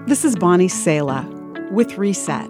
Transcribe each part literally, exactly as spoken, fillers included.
This is Bonnie Sala with Reset.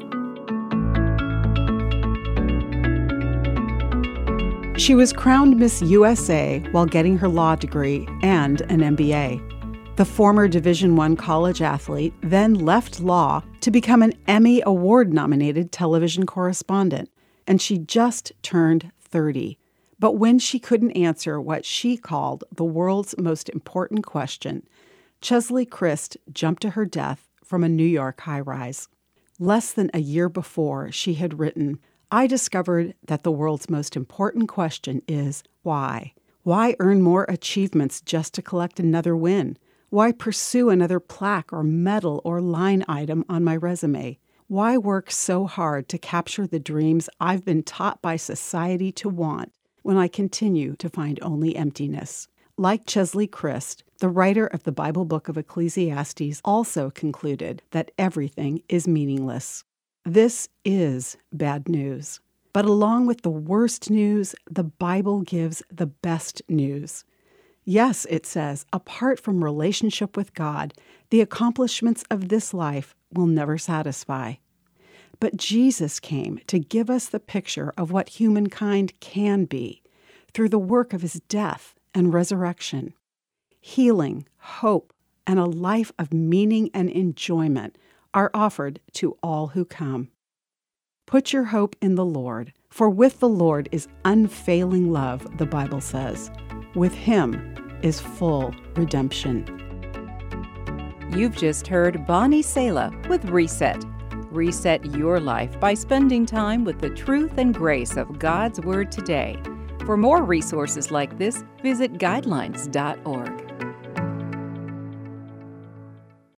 She was crowned Miss U S A while getting her law degree and an M B A. The former Division I college athlete then left law to become an Emmy Award-nominated television correspondent, and she just turned thirty. But when she couldn't answer what she called the world's most important question, Cheslie Kryst jumped to her death from a New York high-rise. Less than a year before, she had written, "I discovered that the world's most important question is why? Why earn more achievements just to collect another win? Why pursue another plaque or medal or line item on my resume? Why work so hard to capture the dreams I've been taught by society to want when I continue to find only emptiness?" Like Cheslie Kryst, the writer of the Bible book of Ecclesiastes also concluded that everything is meaningless. This is bad news. But along with the worst news, the Bible gives the best news. Yes, it says, apart from relationship with God, the accomplishments of this life will never satisfy. But Jesus came to give us the picture of what humankind can be through the work of his death and resurrection. Healing, hope, and a life of meaning and enjoyment are offered to all who come. Put your hope in the Lord, for with the Lord is unfailing love, the Bible says. With him is full redemption. You've just heard Bonnie Sala with Reset. Reset your life by spending time with the truth and grace of God's Word today. For more resources like this, visit guidelines dot org.